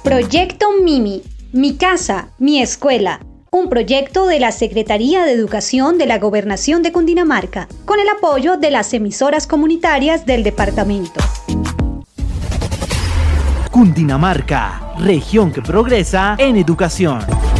Proyecto Mimi, Mi Casa, Mi Escuela. Un proyecto de la Secretaría de Educación de la Gobernación de Cundinamarca, con el apoyo de las emisoras comunitarias del departamento. Cundinamarca, región que progresa en educación.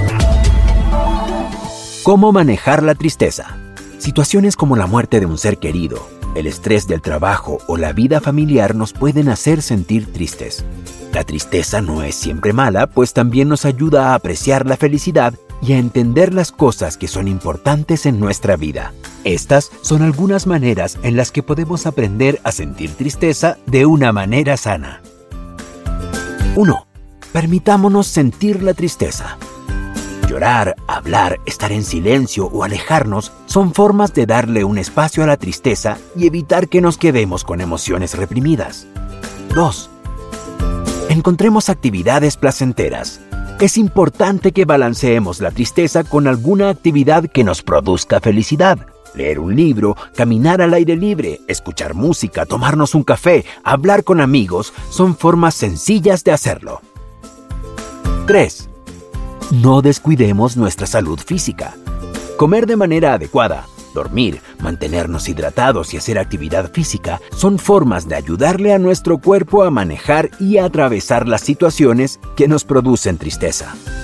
¿Cómo manejar la tristeza? Situaciones como la muerte de un ser querido, el estrés del trabajo o la vida familiar nos pueden hacer sentir tristes. La tristeza no es siempre mala, pues también nos ayuda a apreciar la felicidad y a entender las cosas que son importantes en nuestra vida. Estas son algunas maneras en las que podemos aprender a sentir tristeza de una manera sana. 1. Permitámonos sentir la tristeza. Llorar, hablar, estar en silencio o alejarnos son formas de darle un espacio a la tristeza y evitar que nos quedemos con emociones reprimidas. 2. Encontremos actividades placenteras. Es importante que balanceemos la tristeza con alguna actividad que nos produzca felicidad. Leer un libro, caminar al aire libre, escuchar música, tomarnos un café, hablar con amigos, son formas sencillas de hacerlo. 3. No descuidemos nuestra salud física. Comer de manera adecuada, dormir, mantenernos hidratados y hacer actividad física son formas de ayudarle a nuestro cuerpo a manejar y a atravesar las situaciones que nos producen tristeza.